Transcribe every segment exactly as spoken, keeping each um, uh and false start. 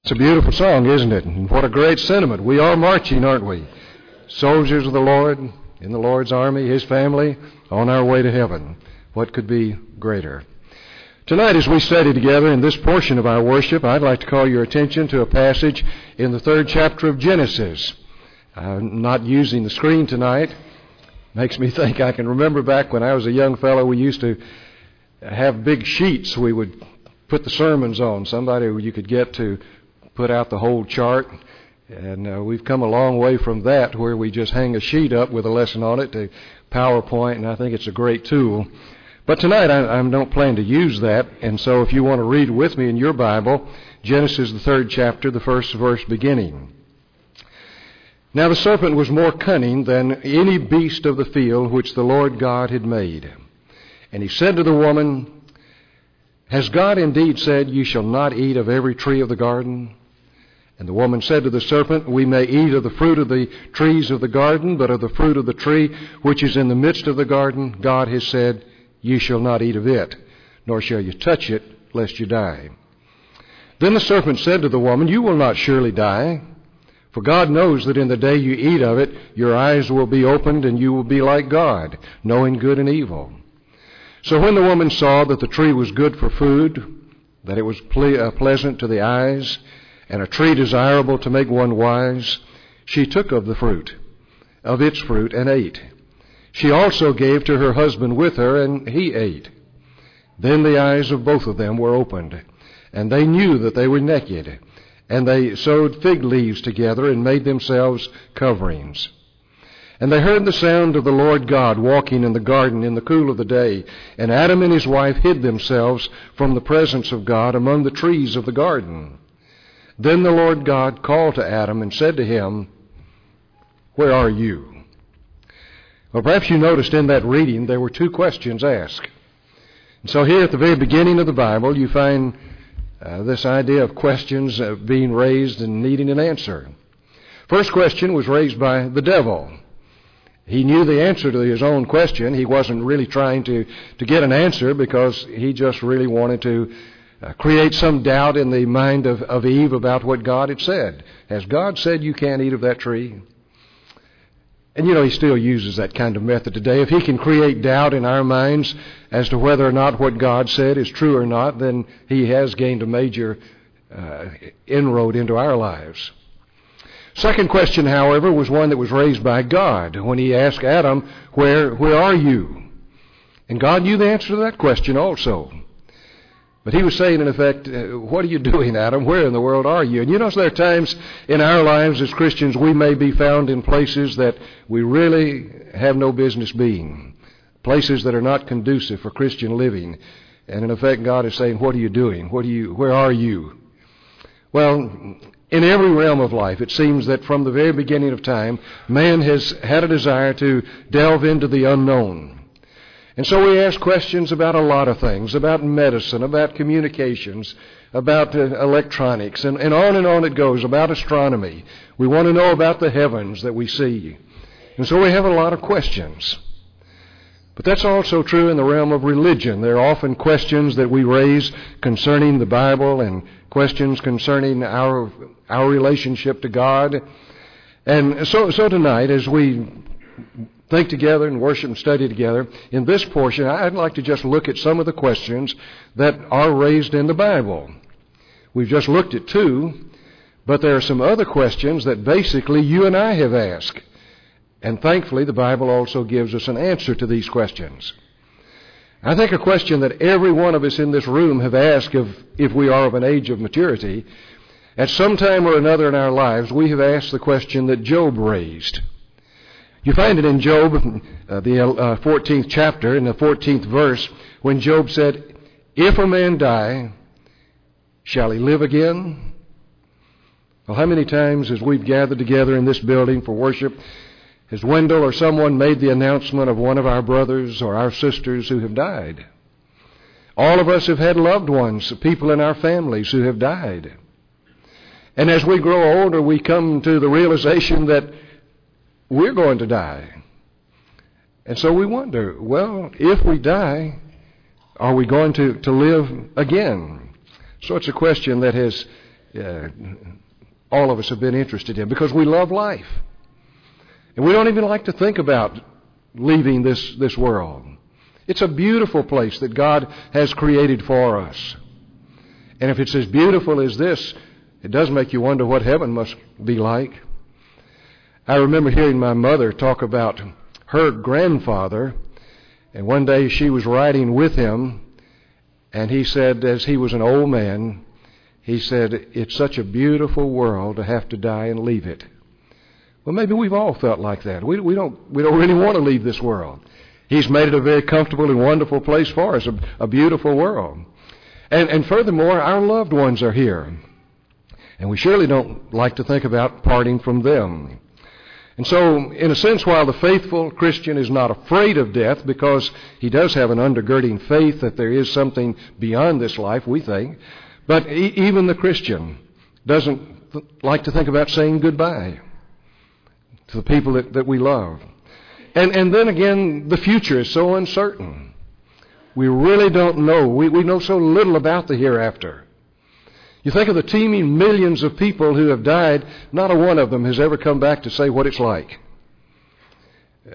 It's a beautiful song, isn't it? And what a great sentiment. We are marching, aren't we? Soldiers of the Lord, in the Lord's army, His family, on our way to heaven. What could be greater? Tonight, as we study together in this portion of our worship, I'd like to call your attention to a passage in the third chapter of Genesis. I'm not using the screen tonight. Makes me think I can remember back when I was a young fellow, we used to have big sheets we would put the sermons on. Somebody you could get to put out the whole chart. And uh, we've come a long way from that, where we just hang a sheet up with a lesson on it to PowerPoint, and I think it's a great tool. But tonight I, I don't plan to use that, and so if you want to read with me in your Bible, Genesis the third chapter, the first verse beginning. Now the serpent was more cunning than any beast of the field which the Lord God had made. And he said to the woman, Has God indeed said, You shall not eat of every tree of the garden? And the woman said to the serpent, We may eat of the fruit of the trees of the garden, but of the fruit of the tree which is in the midst of the garden, God has said, Ye shall not eat of it, nor shall you touch it, lest you die. Then the serpent said to the woman, You will not surely die, for God knows that in the day you eat of it, your eyes will be opened, and you will be like God, knowing good and evil. So when the woman saw that the tree was good for food, that it was ple- uh, pleasant to the eyes, and a tree desirable to make one wise, she took of the fruit, of its fruit, and ate. She also gave to her husband with her, and he ate. Then the eyes of both of them were opened, and they knew that they were naked, and they sewed fig leaves together and made themselves coverings. And they heard the sound of the Lord God walking in the garden in the cool of the day, and Adam and his wife hid themselves from the presence of God among the trees of the garden. Then the Lord God called to Adam and said to him, Where are you? Well, perhaps you noticed in that reading there were two questions asked. And so here at the very beginning of the Bible, you find uh, this idea of questions uh, being raised and needing an answer. First question was raised by the devil. He knew the answer to his own question. He wasn't really trying to, to get an answer because he just really wanted to Uh, create some doubt in the mind of, of Eve about what God had said. Has God said you can't eat of that tree? And you know, he still uses that kind of method today. If he can create doubt in our minds as to whether or not what God said is true or not, then he has gained a major uh, inroad into our lives. Second question, however, was one that was raised by God when he asked Adam, where, where are you? And God knew the answer to that question also. But he was saying, in effect, what are you doing, Adam? Where in the world are you? And you know, there are times in our lives as Christians we may be found in places that we really have no business being, places that are not conducive for Christian living. And in effect, God is saying, what are you doing? What are you? Where are you? Well, in every realm of life, it seems that from the very beginning of time, man has had a desire to delve into the unknown. And so we ask questions about a lot of things, about medicine, about communications, about uh, electronics, and, and on and on it goes, about astronomy. We want to know about the heavens that we see. And so we have a lot of questions. But that's also true in the realm of religion. There are often questions that we raise concerning the Bible and questions concerning our our relationship to God. And so, so tonight, as we think together and worship and study together, in this portion, I'd like to just look at some of the questions that are raised in the Bible. We've just looked at two, but there are some other questions that basically you and I have asked. And thankfully, the Bible also gives us an answer to these questions. I think a question that every one of us in this room have asked if, if we are of an age of maturity, at some time or another in our lives, we have asked the question that Job raised. You find it in Job, uh, the uh, fourteenth chapter, in the fourteenth verse, when Job said, If a man die, shall he live again? Well, how many times as we've gathered together in this building for worship, has Wendell or someone made the announcement of one of our brothers or our sisters who have died? All of us have had loved ones, people in our families who have died. And as we grow older, we come to the realization that we're going to die. And so we wonder, well, if we die, are we going to, to live again? So it's a question that has uh, all of us have been interested in, because we love life. And we don't even like to think about leaving this, this world. It's a beautiful place that God has created for us. And if it's as beautiful as this, it does make you wonder what heaven must be like. I remember hearing my mother talk about her grandfather, and one day she was riding with him, and he said, as he was an old man, he said, "It's such a beautiful world to have to die and leave it." Well, maybe we've all felt like that. We, we don't we don't really want to leave this world. He's made it a very comfortable and wonderful place for us, a, a beautiful world. And, and furthermore, our loved ones are here. And we surely don't like to think about parting from them. And so, in a sense, while the faithful Christian is not afraid of death, because he does have an undergirding faith that there is something beyond this life, we think, but e- even the Christian doesn't th- like to think about saying goodbye to the people that, that we love. And and then again, the future is so uncertain. We really don't know. We, we know so little about the hereafter. You think of the teeming millions of people who have died, not a one of them has ever come back to say what it's like. Uh,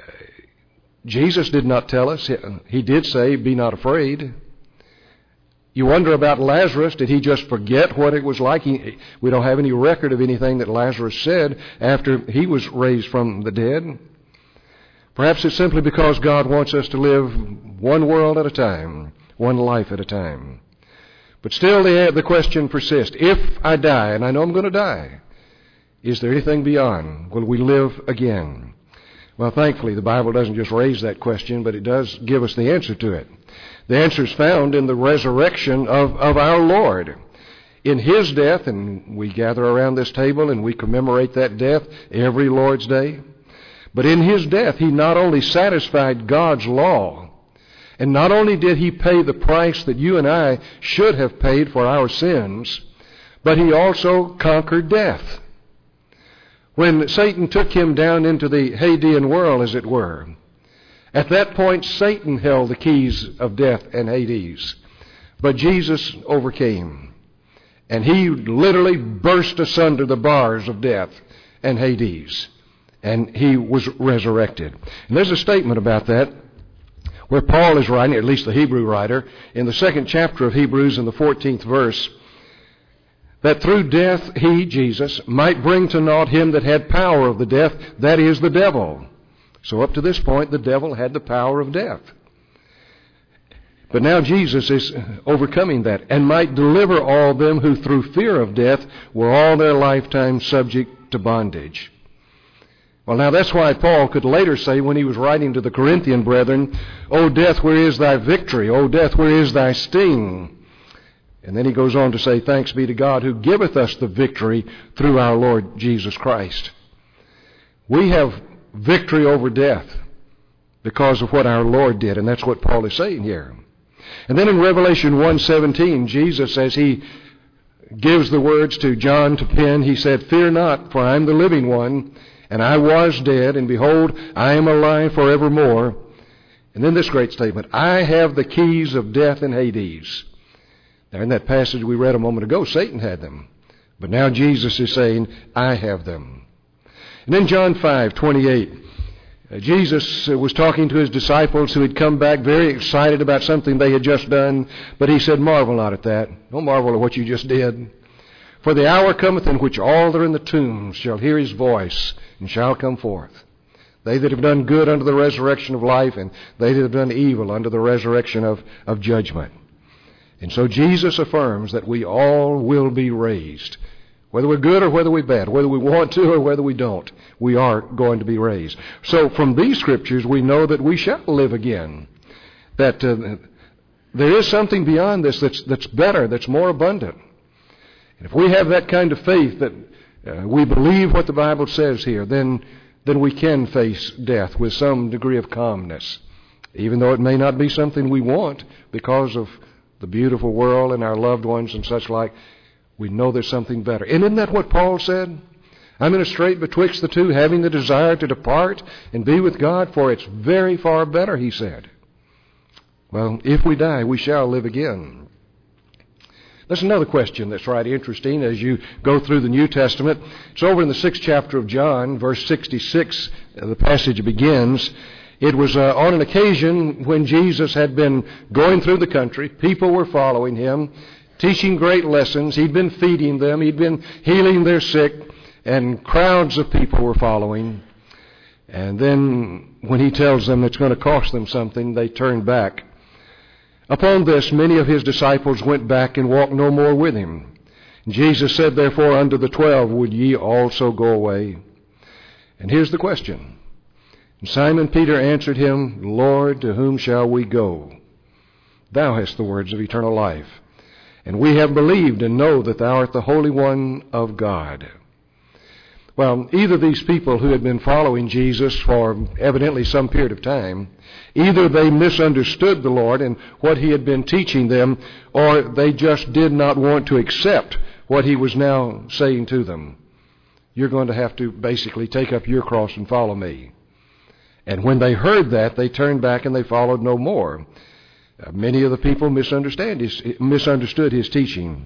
Jesus did not tell us. He, he did say, "Be not afraid." You wonder about Lazarus. Did he just forget what it was like? He, we don't have any record of anything that Lazarus said after he was raised from the dead. Perhaps it's simply because God wants us to live one world at a time, one life at a time. But still the, the question persists. If I die, and I know I'm going to die, is there anything beyond? Will we live again? Well, thankfully, the Bible doesn't just raise that question, but it does give us the answer to it. The answer is found in the resurrection of, of our Lord. In His death, and we gather around this table and we commemorate that death every Lord's Day. But in His death, He not only satisfied God's law, and not only did He pay the price that you and I should have paid for our sins, but He also conquered death. When Satan took Him down into the Hadean world, as it were, at that point Satan held the keys of death and Hades. But Jesus overcame. And He literally burst asunder the bars of death and Hades. And He was resurrected. And there's a statement about that where Paul is writing, at least the Hebrew writer, in the second chapter of Hebrews in the fourteenth verse, that through death He, Jesus, might bring to naught him that had power of the death, that is, the devil. So up to this point, the devil had the power of death. But now Jesus is overcoming that, and might deliver all them who through fear of death were all their lifetime subject to bondage. Well, now that's why Paul could later say, when he was writing to the Corinthian brethren, "O death, where is thy victory? O death, where is thy sting?" And then he goes on to say, "Thanks be to God who giveth us the victory through our Lord Jesus Christ." We have victory over death because of what our Lord did, and that's what Paul is saying here. And then in Revelation one seventeen, Jesus, as He gives the words to John to pen, He said, "Fear not, for I am the living one, and I was dead, and behold, I am alive forevermore." And then this great statement, "I have the keys of death and Hades." Now in that passage we read a moment ago, Satan had them. But now Jesus is saying, "I have them." And then John five twenty-eight, uh, Jesus uh, was talking to His disciples who had come back very excited about something they had just done. But He said, "Marvel not at that. Don't marvel at what you just did. For the hour cometh in which all that are in the tombs shall hear His voice, and shall come forth. They that have done good unto the resurrection of life, and they that have done evil unto the resurrection of, of judgment." And so Jesus affirms that we all will be raised. Whether we're good or whether we're bad, whether we want to or whether we don't, we are going to be raised. So from these scriptures we know that we shall live again. That uh, there is something beyond this that's, that's better, that's more abundant. And if we have that kind of faith that uh, we believe what the Bible says here, then, then we can face death with some degree of calmness. Even though it may not be something we want because of the beautiful world and our loved ones and such like, we know there's something better. And isn't that what Paul said? "I'm in a strait betwixt the two, having the desire to depart and be with God, for it's very far better," he said. Well, if we die, we shall live again. There's another question that's right interesting as you go through the New Testament. It's over in the sixth chapter of John, verse sixty-six, the passage begins. It was uh, on an occasion when Jesus had been going through the country. People were following him, teaching great lessons. He'd been feeding them. He'd been healing their sick, and crowds of people were following. And then when he tells them it's going to cost them something, they turn back. Upon this, many of his disciples went back and walked no more with him. Jesus said, therefore, unto the twelve, would ye also go away? And here's the question. And Simon Peter answered him, Lord, to whom shall we go? Thou hast the words of eternal life. And we have believed and know that thou art the Holy One of God. Well, either these people who had been following Jesus for evidently some period of time, either they misunderstood the Lord and what he had been teaching them, or they just did not want to accept what he was now saying to them. You're going to have to basically take up your cross and follow me. And when they heard that, they turned back and they followed no more. Uh, many of the people misunderstand his, misunderstood his teaching.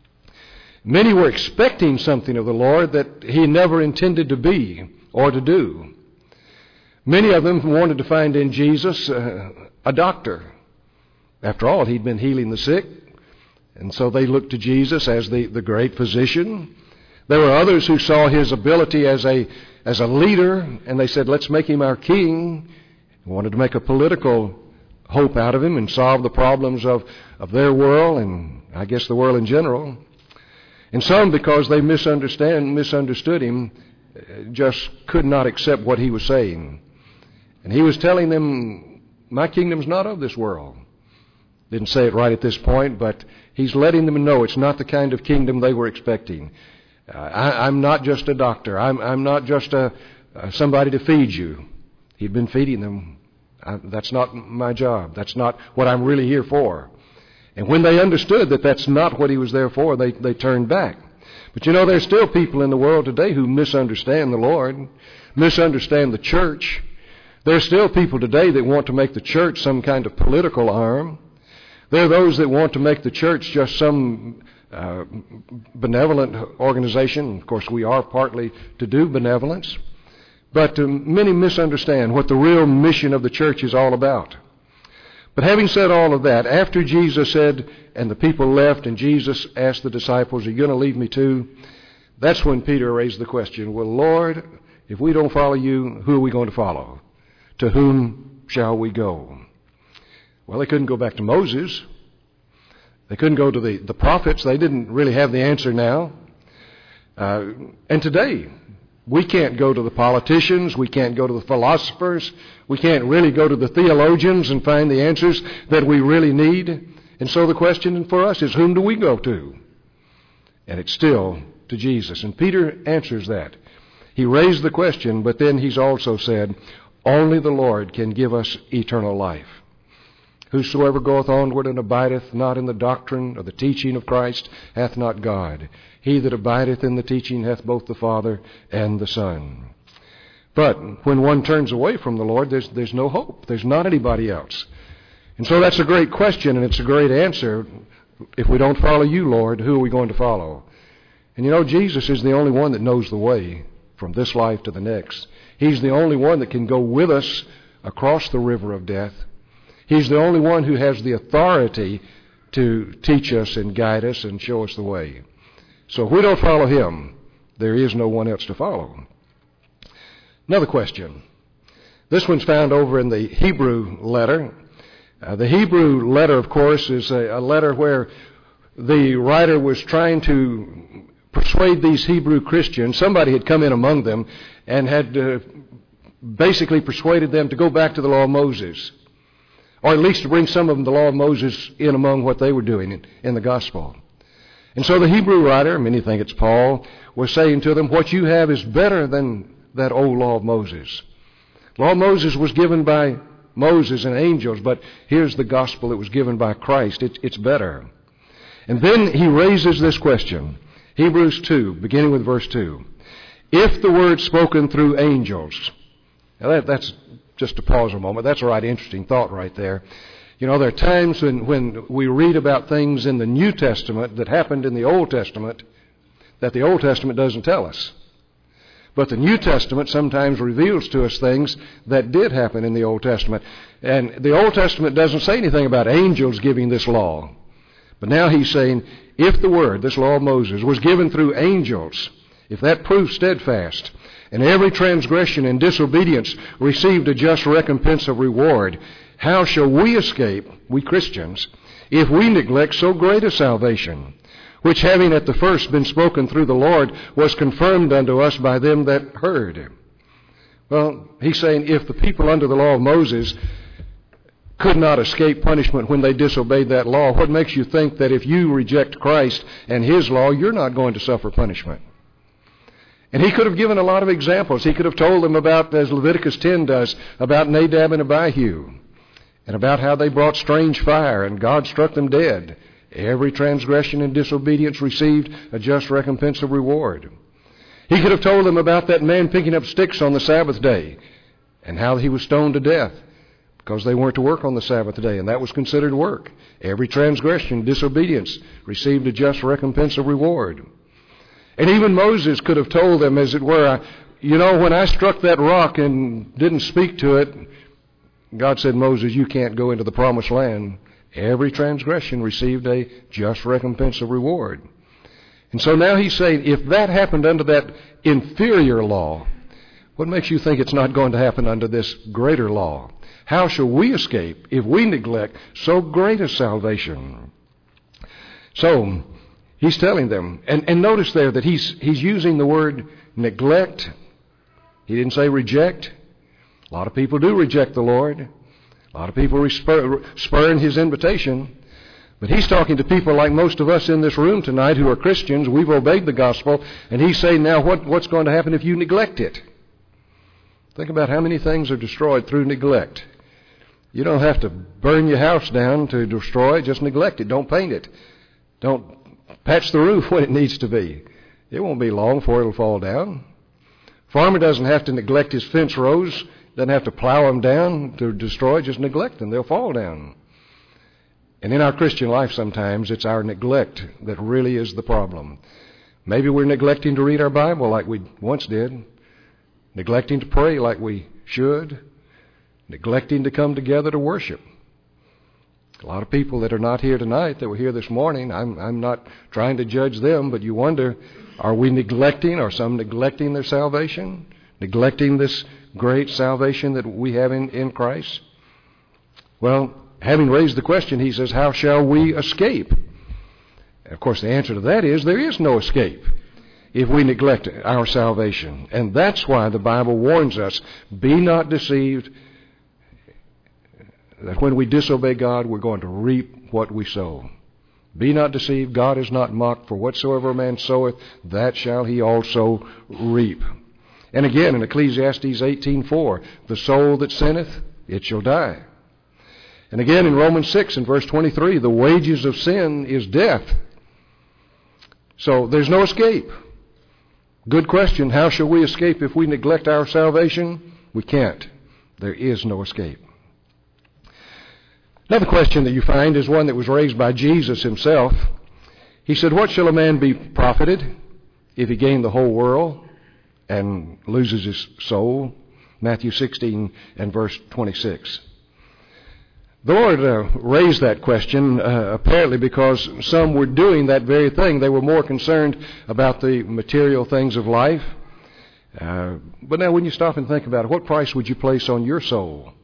Many were expecting something of the Lord that he never intended to be or to do. Many of them wanted to find in Jesus uh, a doctor. After all, he'd been healing the sick, and so they looked to Jesus as the, the great physician. There were others who saw his ability as a as a leader, and they said, let's make him our king. They wanted to make a political hope out of him and solve the problems of, of their world and I guess the world in general. And some, because they misunderstand, misunderstood him, just could not accept what he was saying. And he was telling them, my kingdom's not of this world. Didn't say it right at this point, but he's letting them know it's not the kind of kingdom they were expecting. Uh, I, I'm not just a doctor. I'm, I'm not just a, uh, somebody to feed you. He'd been feeding them. I, that's not my job. That's not what I'm really here for. And when they understood that that's not what he was there for, they, they turned back. But you know, there's still people in the world today who misunderstand the Lord, misunderstand the church. There's still people today that want to make the church some kind of political arm. There are those that want to make the church just some uh, benevolent organization. Of course, we are partly to do benevolence. But uh, many misunderstand what the real mission of the church is all about. But having said all of that, after Jesus said, and the people left, and Jesus asked the disciples, are you going to leave me too? That's when Peter raised the question, well, Lord, if we don't follow you, who are we going to follow? To whom shall we go? Well, they couldn't go back to Moses. They couldn't go to the, the prophets. They didn't really have the answer now. Uh, and today, we can't go to the politicians. We can't go to the philosophers. We can't really go to the theologians and find the answers that we really need. And so the question for us is, whom do we go to? And it's still to Jesus. And Peter answers that. He raised the question, but then he's also said, only the Lord can give us eternal life. Whosoever goeth onward and abideth not in the doctrine or the teaching of Christ hath not God. He that abideth in the teaching hath both the Father and the Son. But when one turns away from the Lord, there's, there's no hope. There's not anybody else. And so that's a great question, and it's a great answer. If we don't follow you, Lord, who are we going to follow? And you know, Jesus is the only one that knows the way from this life to the next. He's the only one that can go with us across the river of death. He's the only one who has the authority to teach us and guide us and show us the way. So if we don't follow him, there is no one else to follow. Another question. This one's found over in the Hebrew letter. Uh, the Hebrew letter, of course, is a, a letter where the writer was trying to persuade these Hebrew Christians. Somebody had come in among them and had uh, basically persuaded them to go back to the law of Moses, or at least to bring some of them the law of Moses in among what they were doing in, in the gospel. And so the Hebrew writer, many think it's Paul, was saying to them, what you have is better than that old law of Moses. The law of Moses was given by Moses and angels, but here's the gospel that was given by Christ. It, it's better. And then he raises this question, Hebrews two, beginning with verse two. If the word spoken through angels, now that, that's just to pause a moment, that's a right interesting thought right there. You know, there are times when, when we read about things in the New Testament that happened in the Old Testament that the Old Testament doesn't tell us. But the New Testament sometimes reveals to us things that did happen in the Old Testament. And the Old Testament doesn't say anything about angels giving this law. But now he's saying, if the word, this law of Moses, was given through angels, if that proved steadfast, and every transgression and disobedience received a just recompense of reward, how shall we escape, we Christians, if we neglect so great a salvation, which having at the first been spoken through the Lord, was confirmed unto us by them that heard? Well, he's saying if the people under the law of Moses could not escape punishment when they disobeyed that law, what makes you think that if you reject Christ and His law, you're not going to suffer punishment? And he could have given a lot of examples. He could have told them about, as Leviticus ten does, about Nadab and Abihu, and about how they brought strange fire and God struck them dead. Every transgression and disobedience received a just recompense of reward. He could have told them about that man picking up sticks on the Sabbath day and how he was stoned to death because they weren't to work on the Sabbath day, and that was considered work. Every transgression, disobedience received a just recompense of reward. And even Moses could have told them, as it were, I, you know, when I struck that rock and didn't speak to it, God said, Moses, you can't go into the promised land. Every transgression received a just recompense of reward. And so now he's saying, if that happened under that inferior law, what makes you think it's not going to happen under this greater law? How shall we escape if we neglect so great a salvation? So, he's telling them, and, and notice there that he's, he's using the word neglect. He didn't say reject. A lot of people do reject the Lord. A lot of people spur, spurn His invitation. But he's talking to people like most of us in this room tonight who are Christians. We've obeyed the gospel. And he's saying now what, what's going to happen if you neglect it? Think about how many things are destroyed through neglect. You don't have to burn your house down to destroy it. Just neglect it. Don't paint it. Don't patch the roof when it needs to be. It won't be long before it'll fall down. Farmer doesn't have to neglect his fence rows. Doesn't have to plow them down to destroy. Just neglect them. They'll fall down. And in our Christian life sometimes it's our neglect that really is the problem. Maybe we're neglecting to read our Bible like we once did. Neglecting to pray like we should. Neglecting to come together to worship. A lot of people that are not here tonight that were here this morning, I'm, I'm not trying to judge them, but you wonder, are we neglecting, are some neglecting their salvation? Neglecting this great salvation that we have in, in Christ? Well, having raised the question, he says, how shall we escape? Of course, the answer to that is there is no escape if we neglect our salvation. And that's why the Bible warns us, be not deceived, that when we disobey God, we're going to reap what we sow. Be not deceived, God is not mocked, for whatsoever a man soweth, that shall he also reap. And again, in Ecclesiastes eighteen four, the soul that sinneth, it shall die. And again in Romans six and verse twenty-three, the wages of sin is death. So there's no escape. Good question, how shall we escape if we neglect our salvation? We can't. There is no escape. Another question that you find is one that was raised by Jesus himself. He said, what shall a man be profited if he gain the whole world and loses his soul? Matthew sixteen and verse twenty-six. The Lord uh, raised that question uh, apparently because some were doing that very thing. They were more concerned about the material things of life. Uh, but now when you stop and think about it, what price would you place on your soul?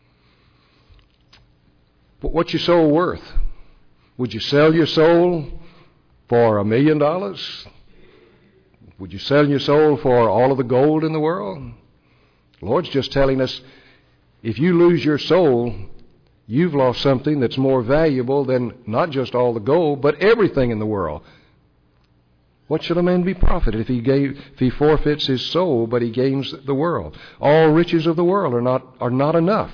What's your soul worth? Would you sell your soul for a million dollars? Would you sell your soul for all of the gold in the world? The Lord's just telling us, if you lose your soul, you've lost something that's more valuable than not just all the gold, but everything in the world. What should a man be profited if he gave, if he forfeits his soul, but he gains the world? All riches of the world are not are not enough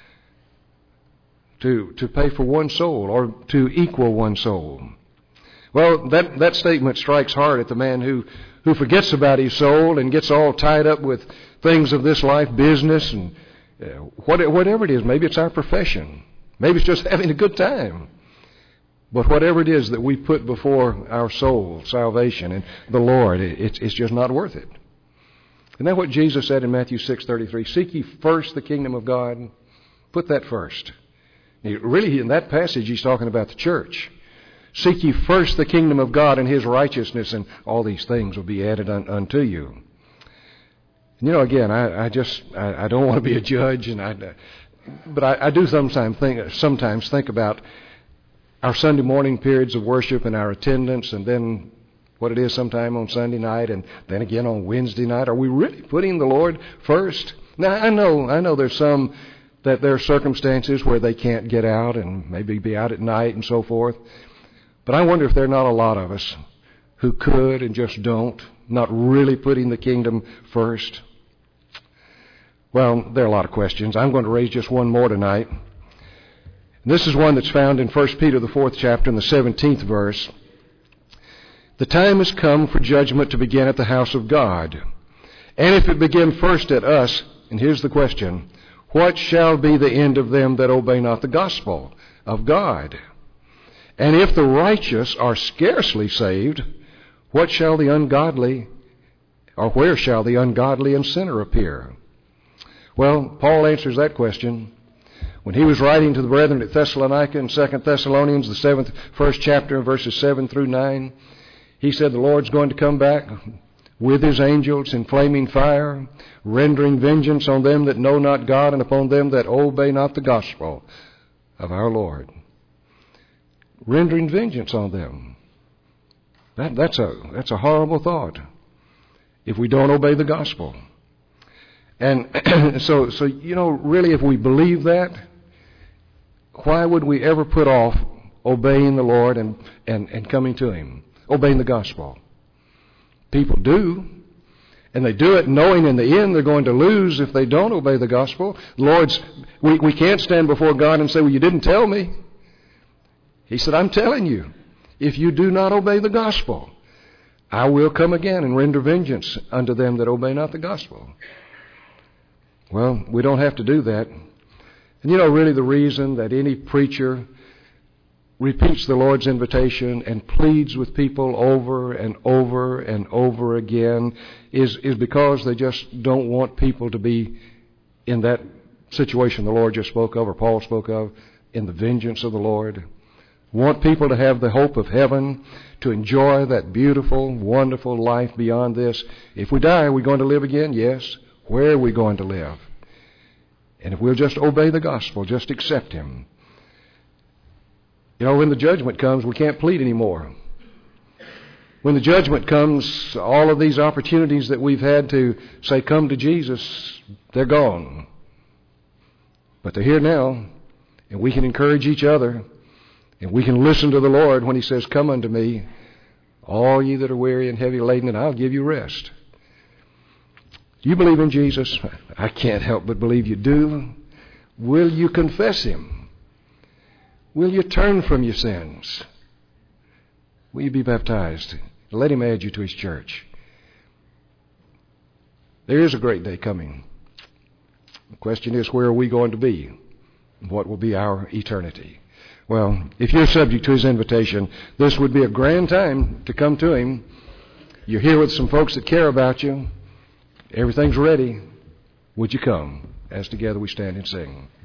to to pay for one soul or to equal one soul. Well, that that statement strikes hard at the man who who forgets about his soul and gets all tied up with things of this life, business and Uh, whatever it is. Maybe it's our profession. Maybe it's just having a good time. But whatever it is that we put before our soul, salvation and the Lord, it's, it's just not worth it. Isn't that what Jesus said in Matthew six thirty-three? Seek ye first the kingdom of God. Put that first. Really, in that passage, he's talking about the church. Seek ye first the kingdom of God and his righteousness, and all these things will be added un, unto you. And you know, again, I, I just, I, I don't want to be a judge, and I, but I, I do sometimes think, sometimes think about our Sunday morning periods of worship and our attendance, and then what it is sometime on Sunday night, and then again on Wednesday night. Are we really putting the Lord first? Now, I know, I know there's some that there are circumstances where they can't get out and maybe be out at night and so forth. But I wonder if there are not a lot of us who could and just don't, not really putting the kingdom first. Well, there are a lot of questions. I'm going to raise just one more tonight. This is one that's found in First Peter, the fourth chapter, in the seventeenth verse. The time has come for judgment to begin at the house of God. And if it begin first at us, and here's the question, what shall be the end of them that obey not the gospel of God? And if the righteous are scarcely saved, what shall the ungodly, or where shall the ungodly and sinner appear? Well, Paul answers that question when he was writing to the brethren at Thessalonica in Second Thessalonians, the seventh, first chapter, verses seven through nine. He said the Lord's going to come back with his angels in flaming fire, rendering vengeance on them that know not God and upon them that obey not the gospel of our Lord. Rendering vengeance on them. That, that's a that's a horrible thought if we don't obey the gospel. And so, so you know, really, if we believe that, why would we ever put off obeying the Lord and, and, and coming to him, obeying the gospel? People do, and they do it knowing in the end they're going to lose if they don't obey the gospel. Lord's, we, we can't stand before God and say, well, you didn't tell me. He said, I'm telling you, if you do not obey the gospel, I will come again and render vengeance unto them that obey not the gospel. Well, we don't have to do that. And you know, really the reason that any preacher repeats the Lord's invitation and pleads with people over and over and over again is, is because they just don't want people to be in that situation the Lord just spoke of, or Paul spoke of, in the vengeance of the Lord. Want people to have the hope of heaven, to enjoy that beautiful, wonderful life beyond this. If we die, are we going to live again? Yes. Where are we going to live? And if we'll just obey the gospel, just accept him. You know, when the judgment comes, we can't plead anymore. When the judgment comes, all of these opportunities that we've had to say, come to Jesus, they're gone. But they're here now, and we can encourage each other, and we can listen to the Lord when he says, come unto me, all ye that are weary and heavy laden, and I'll give you rest. Do you believe in Jesus? I can't help but believe you do. Will you confess him? Will you turn from your sins? Will you be baptized? Let him add you to his church. There is a great day coming. The question is, where are we going to be? What will be our eternity? Well, if you're subject to his invitation, this would be a grand time to come to him. You're here with some folks that care about you. Everything's ready. Would you come as together we stand and sing?